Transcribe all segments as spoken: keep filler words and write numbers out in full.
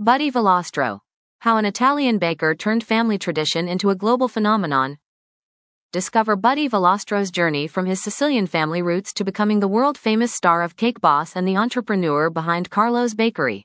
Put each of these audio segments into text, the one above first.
Buddy Valastro. How an Italian baker turned family tradition into a global phenomenon. Discover Buddy Valastro's journey from his Sicilian family roots to becoming the world-famous star of Cake Boss and the entrepreneur behind Carlo's Bakery.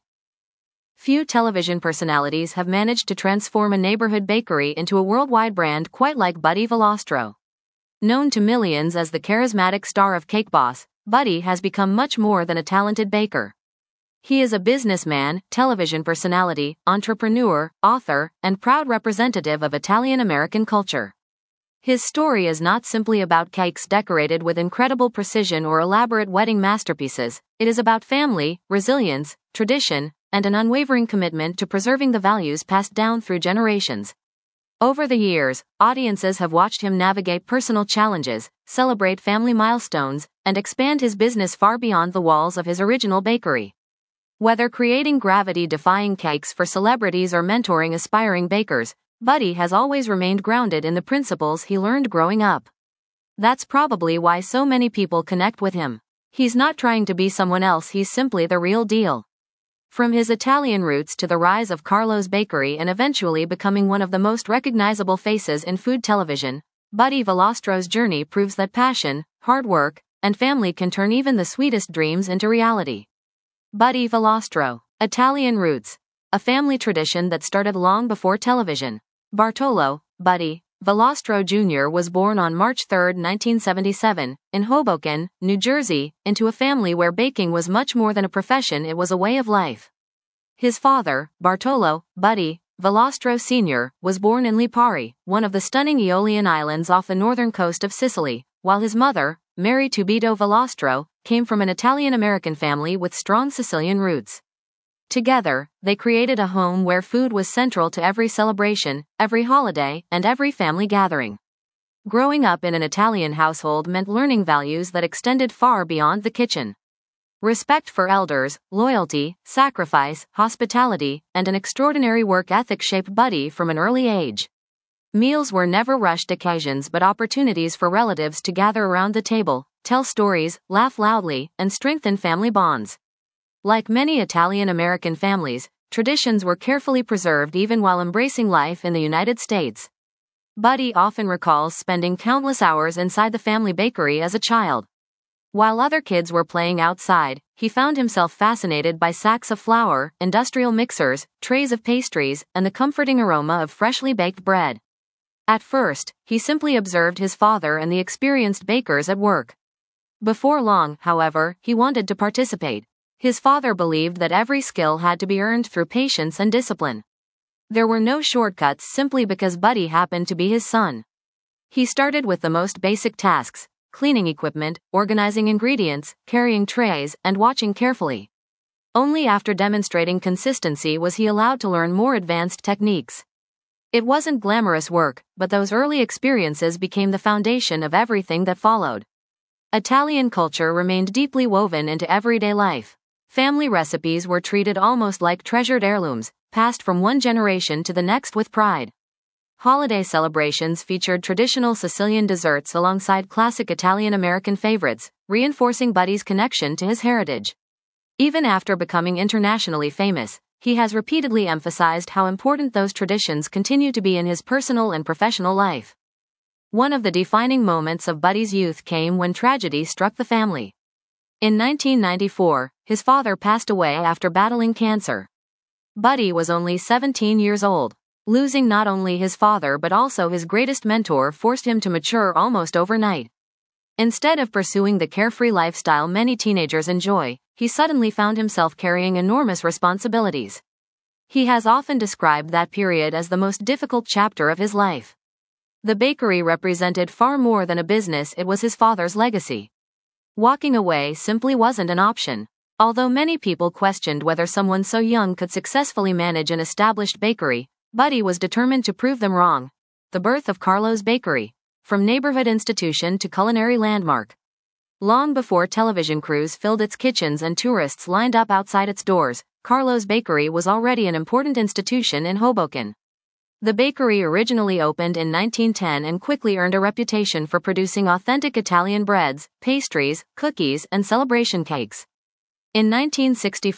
Few television personalities have managed to transform a neighborhood bakery into a worldwide brand quite like Buddy Valastro. Known to millions as the charismatic star of Cake Boss, Buddy has become much more than a talented baker. He is a businessman, television personality, entrepreneur, author, and proud representative of Italian-American culture. His story is not simply about cakes decorated with incredible precision or elaborate wedding masterpieces. It is about family, resilience, tradition, and an unwavering commitment to preserving the values passed down through generations. Over the years, audiences have watched him navigate personal challenges, celebrate family milestones, and expand his business far beyond the walls of his original bakery. Whether creating gravity-defying cakes for celebrities or mentoring aspiring bakers, Buddy has always remained grounded in the principles he learned growing up. That's probably why so many people connect with him. He's not trying to be someone else, he's simply the real deal. From his Italian roots to the rise of Carlo's Bakery and eventually becoming one of the most recognizable faces in food television, Buddy Valastro's journey proves that passion, hard work, and family can turn even the sweetest dreams into reality. Buddy Valastro. Italian roots. A family tradition that started long before television. Bartolo, Buddy, Valastro Junior was born on March third, nineteen seventy-seven, in Hoboken, New Jersey, into a family where baking was much more than a profession, it was a way of life. His father, Bartolo, Buddy, Valastro Senior, was born in Lipari, one of the stunning Aeolian Islands off the northern coast of Sicily, while his mother, Mary Tubito Valastro, came from an Italian-American family with strong Sicilian roots. Together, they created a home where food was central to every celebration, every holiday, and every family gathering. Growing up in an Italian household meant learning values that extended far beyond the kitchen. Respect for elders, loyalty, sacrifice, hospitality, and an extraordinary work ethic shaped Buddy from an early age. Meals were never rushed occasions but opportunities for relatives to gather around the table, tell stories, laugh loudly, and strengthen family bonds. Like many Italian-American families, traditions were carefully preserved even while embracing life in the United States. Buddy often recalls spending countless hours inside the family bakery as a child. While other kids were playing outside, he found himself fascinated by sacks of flour, industrial mixers, trays of pastries, and the comforting aroma of freshly baked bread. At first, he simply observed his father and the experienced bakers at work. Before long, however, he wanted to participate. His father believed that every skill had to be earned through patience and discipline. There were no shortcuts simply because Buddy happened to be his son. He started with the most basic tasks: cleaning equipment, organizing ingredients, carrying trays, and watching carefully. Only after demonstrating consistency was he allowed to learn more advanced techniques. It wasn't glamorous work, but those early experiences became the foundation of everything that followed. Italian culture remained deeply woven into everyday life. Family recipes were treated almost like treasured heirlooms, passed from one generation to the next with pride. Holiday celebrations featured traditional Sicilian desserts alongside classic Italian-American favorites, reinforcing Buddy's connection to his heritage. Even after becoming internationally famous, he has repeatedly emphasized how important those traditions continue to be in his personal and professional life. One of the defining moments of Buddy's youth came when tragedy struck the family. In nineteen ninety-four, his father passed away after battling cancer. Buddy was only seventeen years old. Losing not only his father but also his greatest mentor forced him to mature almost overnight. Instead of pursuing the carefree lifestyle many teenagers enjoy, he suddenly found himself carrying enormous responsibilities. He has often described that period as the most difficult chapter of his life. The bakery represented far more than a business, it was his father's legacy. Walking away simply wasn't an option. Although many people questioned whether someone so young could successfully manage an established bakery, Buddy was determined to prove them wrong. The birth of Carlo's Bakery. From neighborhood institution to culinary landmark. Long before television crews filled its kitchens and tourists lined up outside its doors, Carlo's Bakery was already an important institution in Hoboken. The bakery originally opened in nineteen ten and quickly earned a reputation for producing authentic Italian breads, pastries, cookies, and celebration cakes. In nineteen sixty-four,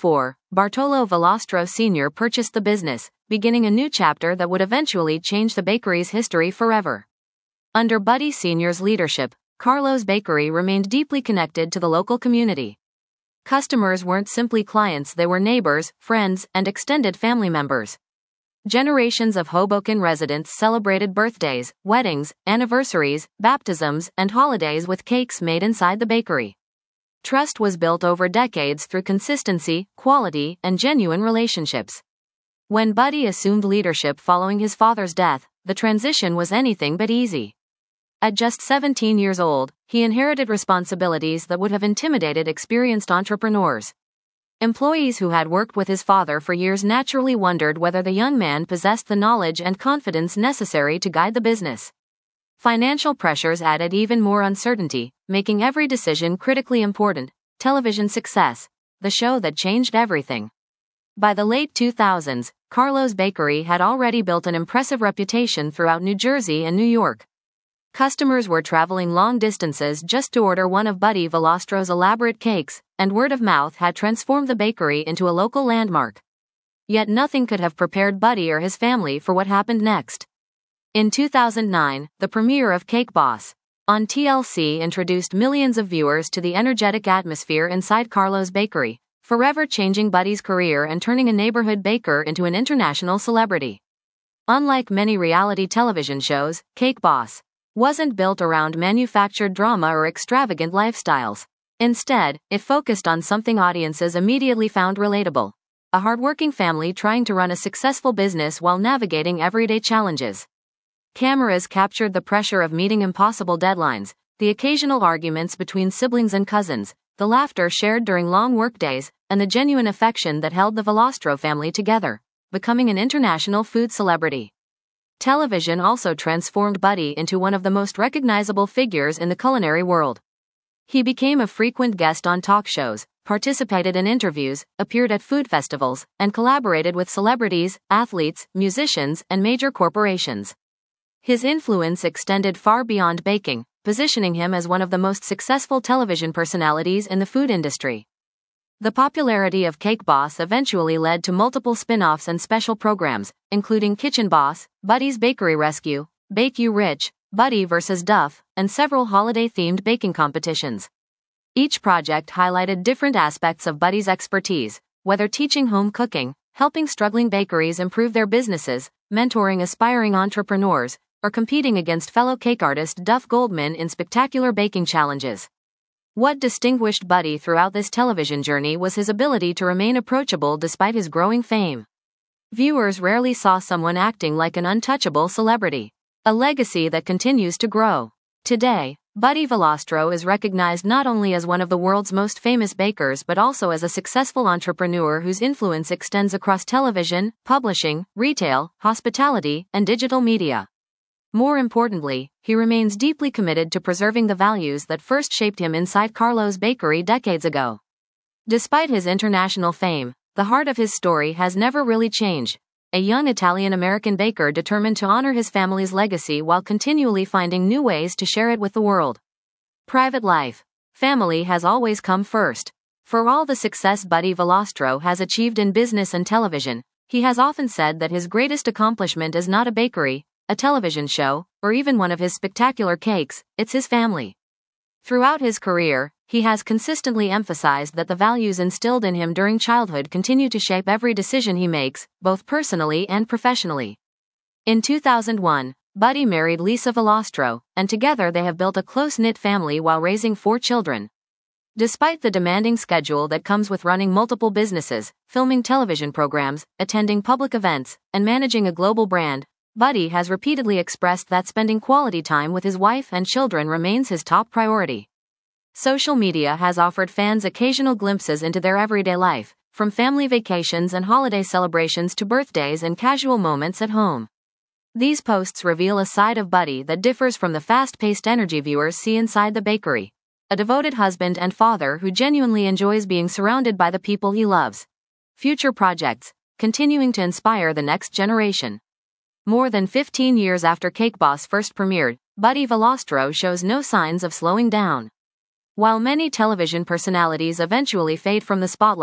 Bartolo Valastro Senior purchased the business, beginning a new chapter that would eventually change the bakery's history forever. Under Buddy Senior's leadership, Carlo's Bakery remained deeply connected to the local community. Customers weren't simply clients, they were neighbors, friends, and extended family members. Generations of Hoboken residents celebrated birthdays, weddings, anniversaries, baptisms, and holidays with cakes made inside the bakery. Trust was built over decades through consistency, quality, and genuine relationships. When Buddy assumed leadership following his father's death, the transition was anything but easy. At just seventeen years old, he inherited responsibilities that would have intimidated experienced entrepreneurs. Employees who had worked with his father for years naturally wondered whether the young man possessed the knowledge and confidence necessary to guide the business. Financial pressures added even more uncertainty, making every decision critically important. Television success, the show that changed everything. By the late two thousands, Carlo's Bakery had already built an impressive reputation throughout New Jersey and New York. Customers were traveling long distances just to order one of Buddy Valastro's elaborate cakes, and word of mouth had transformed the bakery into a local landmark. Yet nothing could have prepared Buddy or his family for what happened next. In two thousand nine, the premiere of Cake Boss on T L C introduced millions of viewers to the energetic atmosphere inside Carlo's Bakery, forever changing Buddy's career and turning a neighborhood baker into an international celebrity. Unlike many reality television shows, Cake Boss wasn't built around manufactured drama or extravagant lifestyles. Instead, it focused on something audiences immediately found relatable: a hardworking family trying to run a successful business while navigating everyday challenges. Cameras captured the pressure of meeting impossible deadlines, the occasional arguments between siblings and cousins, the laughter shared during long workdays, and the genuine affection that held the Valastro family together, becoming an international food celebrity. Television also transformed Buddy into one of the most recognizable figures in the culinary world. He became a frequent guest on talk shows, participated in interviews, appeared at food festivals, and collaborated with celebrities, athletes, musicians, and major corporations. His influence extended far beyond baking, positioning him as one of the most successful television personalities in the food industry. The popularity of Cake Boss eventually led to multiple spin-offs and special programs, including Kitchen Boss, Buddy's Bakery Rescue, Bake You Rich, Buddy versus. Duff, and several holiday-themed baking competitions. Each project highlighted different aspects of Buddy's expertise, whether teaching home cooking, helping struggling bakeries improve their businesses, mentoring aspiring entrepreneurs, or competing against fellow cake artist Duff Goldman in spectacular baking challenges. What distinguished Buddy throughout this television journey was his ability to remain approachable despite his growing fame. Viewers rarely saw someone acting like an untouchable celebrity, a legacy that continues to grow. Today, Buddy Valastro is recognized not only as one of the world's most famous bakers but also as a successful entrepreneur whose influence extends across television, publishing, retail, hospitality, and digital media. More importantly, he remains deeply committed to preserving the values that first shaped him inside Carlo's Bakery decades ago. Despite his international fame, the heart of his story has never really changed: a young Italian-American baker determined to honor his family's legacy while continually finding new ways to share it with the world. Private life. Family has always come first. For all the success Buddy Valastro has achieved in business and television, he has often said that his greatest accomplishment is not a bakery, a television show, or even one of his spectacular cakes, it's his family. Throughout his career, he has consistently emphasized that the values instilled in him during childhood continue to shape every decision he makes, both personally and professionally. In two thousand one, Buddy married Lisa Valastro, and together they have built a close-knit family while raising four children. Despite the demanding schedule that comes with running multiple businesses, filming television programs, attending public events, and managing a global brand, Buddy has repeatedly expressed that spending quality time with his wife and children remains his top priority. Social media has offered fans occasional glimpses into their everyday life, from family vacations and holiday celebrations to birthdays and casual moments at home. These posts reveal a side of Buddy that differs from the fast-paced energy viewers see inside the bakery: a devoted husband and father who genuinely enjoys being surrounded by the people he loves. Future projects: continuing to inspire the next generation. More than fifteen years after Cake Boss first premiered, Buddy Valastro shows no signs of slowing down. While many television personalities eventually fade from the spotlight,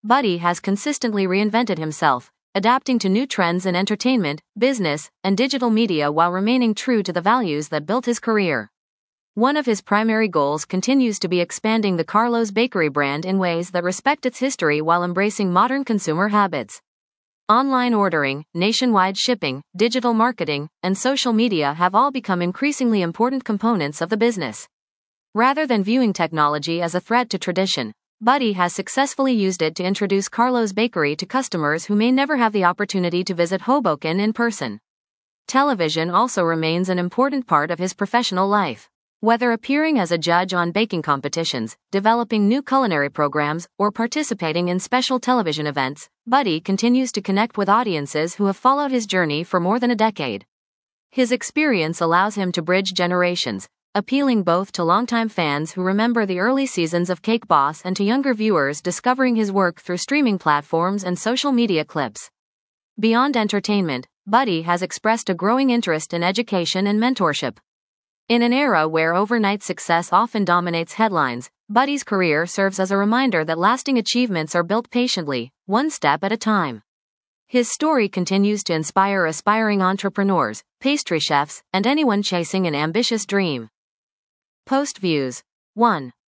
Buddy has consistently reinvented himself, adapting to new trends in entertainment, business, and digital media while remaining true to the values that built his career. One of his primary goals continues to be expanding the Carlo's Bakery brand in ways that respect its history while embracing modern consumer habits. Online ordering, nationwide shipping, digital marketing, and social media have all become increasingly important components of the business. Rather than viewing technology as a threat to tradition, Buddy has successfully used it to introduce Carlo's Bakery to customers who may never have the opportunity to visit Hoboken in person. Television also remains an important part of his professional life. Whether appearing as a judge on baking competitions, developing new culinary programs, or participating in special television events, Buddy continues to connect with audiences who have followed his journey for more than a decade. His experience allows him to bridge generations, appealing both to longtime fans who remember the early seasons of Cake Boss and to younger viewers discovering his work through streaming platforms and social media clips. Beyond entertainment, Buddy has expressed a growing interest in education and mentorship. In an era where overnight success often dominates headlines, Buddy's career serves as a reminder that lasting achievements are built patiently, one step at a time. His story continues to inspire aspiring entrepreneurs, pastry chefs, and anyone chasing an ambitious dream. Post views. one.